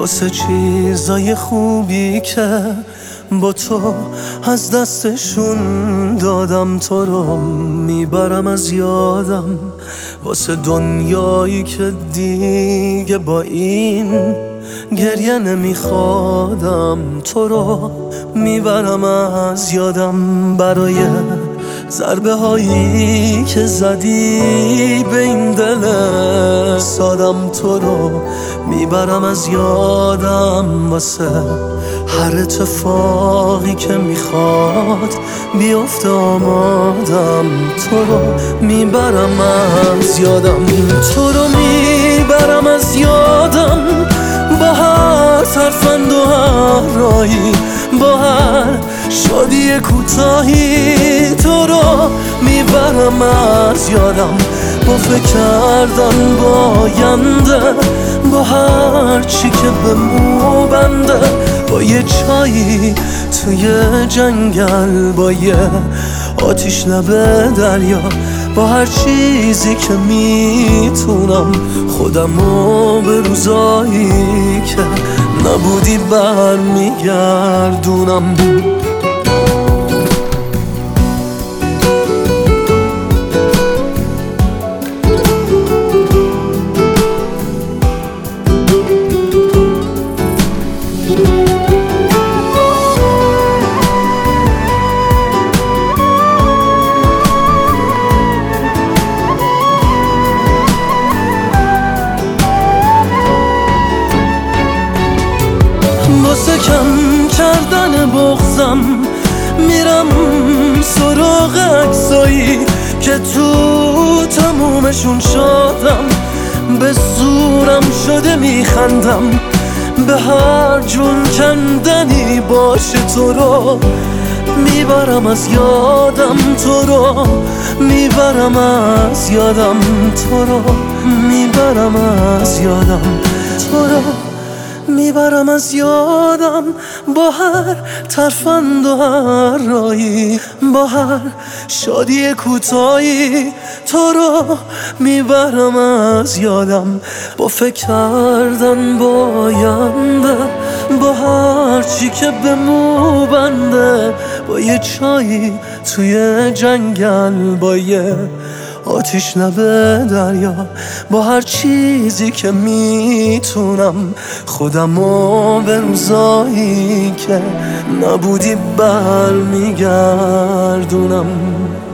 واسه چیزای خوبی که با تو از دستشون دادم. تو رو میبرم از یادم واسه دنیایی که دیگه با این گریه نمیخوادم. تو رو میبرم از یادم برای ضربه هایی که زدی به این دل سادم. تو رو میبرم از یادم واسه هر اتفاقی که میخواد بیفته آمادم. تو رو میبرم از یادم، تو رو میبرم از یادم با هر ترفند و هر رایی، با هر شادی کوتاهی. تو رو میبرم از یادم با فکر کردن با آینده، با هر چی که به مو بنده، با یه چایی توی جنگل، با یه آتیش لب دریا، با هر چیزی که میتونم خودمو به روزایی که نبودی برمیگردونم. واسه کم کردن بغضم میرم سراغ عکسایی که تو تمومشون شدم. به زورم شده میخندم به هر جون کندنی باشه. تو رو میبرم از یادم، تو رو میبرم از یادم، تو رو میبرم از یادم، تو رو میبرم از یادم با هر ترفند و هر رایی، با هر شادی کوتاهی. تو رو میبرم از یادم با فکر کردن با آینده، با هر چی که به مو بنده، با یه چایی توی جنگل، با یه آتیش لب دریا، با هر چیزی که میتونم خودمو به روزایی که نبودی برمیگردونم.